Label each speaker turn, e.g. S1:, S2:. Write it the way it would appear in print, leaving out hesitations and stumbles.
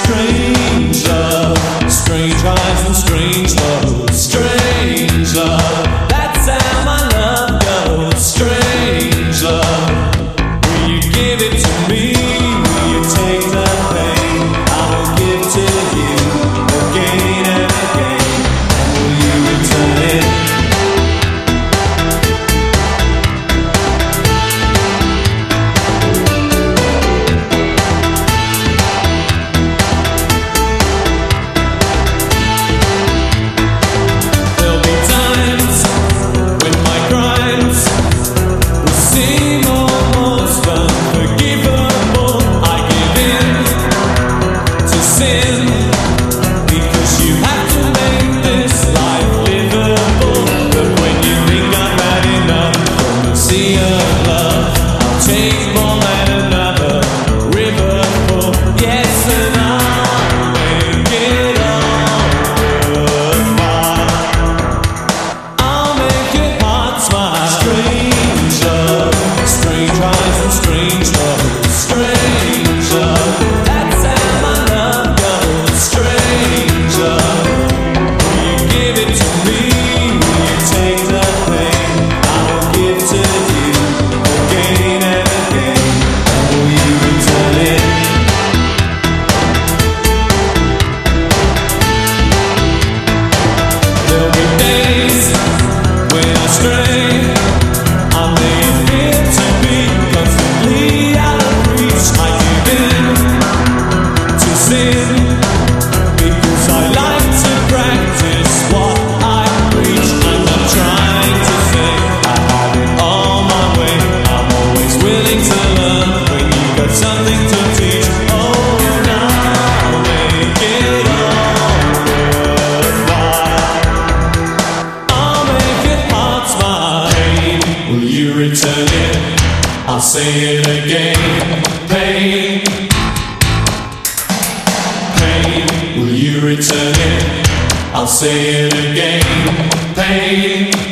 S1: Strange love, strange eyes and strange love. Strange love, that's how my love goes. Strange love, will you give it to me? Will you take the pain I will give to you again and again? And will you return it? Return it, I'll say it again. Pain, pain, will you return it? I'll say it again. Pain.